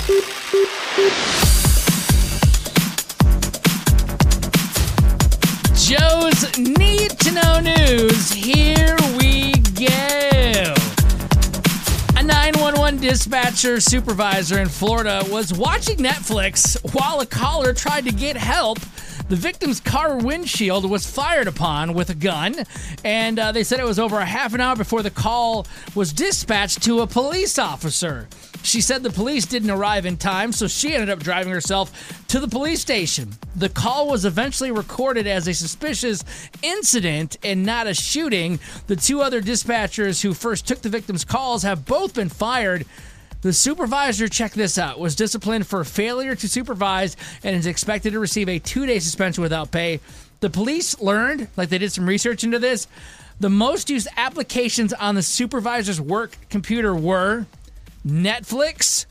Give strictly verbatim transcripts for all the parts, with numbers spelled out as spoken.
Joe's Need to Know News. Here we go. A nine one one dispatcher supervisor in Florida was watching Netflix while a caller tried to get help. The victim's car windshield was fired upon with a gun, and uh, they said it was over a half an hour before the call was dispatched to a police officer. She said the police didn't arrive in time, so she ended up driving herself to the police station. The call was eventually recorded as a suspicious incident and not a shooting. The two other dispatchers who first took the victim's calls have both been fired. The supervisor, check this out, was disciplined for failure to supervise and is expected to receive a two-day suspension without pay. The police learned, like they did some research into this, the most used applications on the supervisor's work computer were Netflix,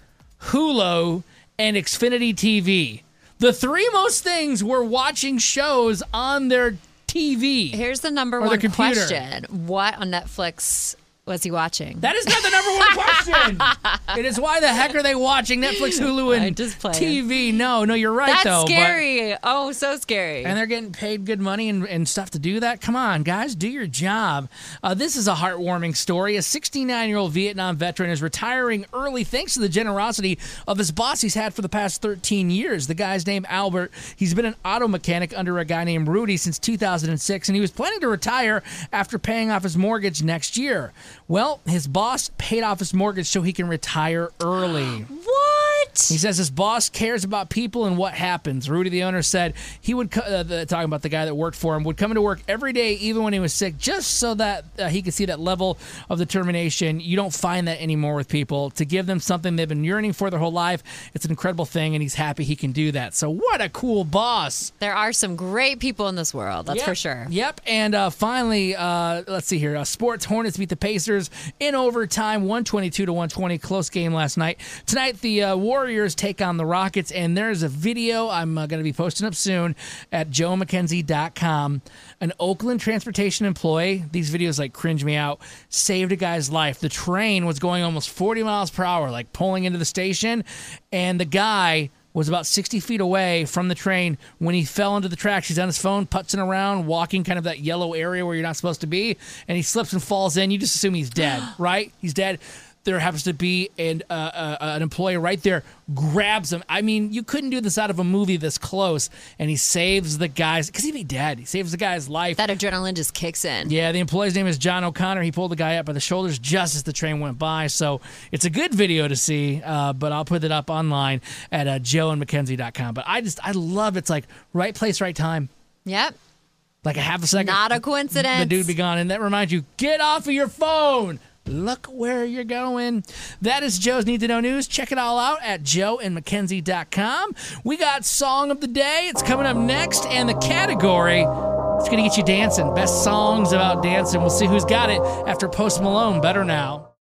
Hulu, and Xfinity T V. The three most things were watching shows on their T V. Here's the number one question. What on Netflix was he watching? That is not the number one question. It is why the heck are they watching Netflix, Hulu, and T V? No, no, you're right, That's though. That's scary. But, oh, so scary. And they're getting paid good money and, and stuff to do that? Come on, guys, do your job. Uh, this is a heartwarming story. A sixty-nine-year-old Vietnam veteran is retiring early thanks to the generosity of his boss he's had for the past thirteen years. The guy's named Albert. He's been an auto mechanic under a guy named Rudy since two thousand six, and he was planning to retire after paying off his mortgage next year. Well, his boss paid off his mortgage so he can retire early. What? He says his boss cares about people and what happens. Rudy, the owner, said he would, uh, the, talking about the guy that worked for him, would come into work every day, even when he was sick, just so that uh, he could see that level of determination. You don't find that anymore with people. To give them something they've been yearning for their whole life, it's an incredible thing, and he's happy he can do that. So what a cool boss. There are some great people in this world, that's yep. for sure. Yep, and uh, finally, uh, let's see here. Uh, sports, Hornets beat the Pacers in overtime, one twenty-two to one twenty. Close game last night. Tonight, the uh, Warriors take on the Rockets, and there's a video I'm uh, going to be posting up soon at joe mackenzie dot com. An Oakland transportation employee, these videos like cringe me out, saved a guy's life. The train was going almost forty miles per hour, like pulling into the station, and the guy was about sixty feet away from the train when he fell into the tracks. He's on his phone, putzing around, walking kind of that yellow area where you're not supposed to be, and he slips and falls in. You just assume he's dead, right? He's dead. There happens to be an, uh, uh, an employee right there, grabs him. I mean, you couldn't do this out of a movie this close, and he saves the guy's, because he'd be dead. He saves the guy's life. That adrenaline just kicks in. Yeah, the employee's name is John O'Connor. He pulled the guy up by the shoulders just as the train went by, so it's a good video to see, uh, but I'll put it up online at uh, joe and mackenzie dot com. But I just, I love it's like right place, right time. Yep. Like a half a second. Not a coincidence. The dude be gone, and that reminds you, get off of your phone. Look where you're going. That is Joe's Need to Know News. Check it all out at joe and mackenzie dot com. We got Song of the Day. It's coming up next, and the category, it's going to get you dancing. Best songs about dancing. We'll see who's got it after Post Malone, Better Now.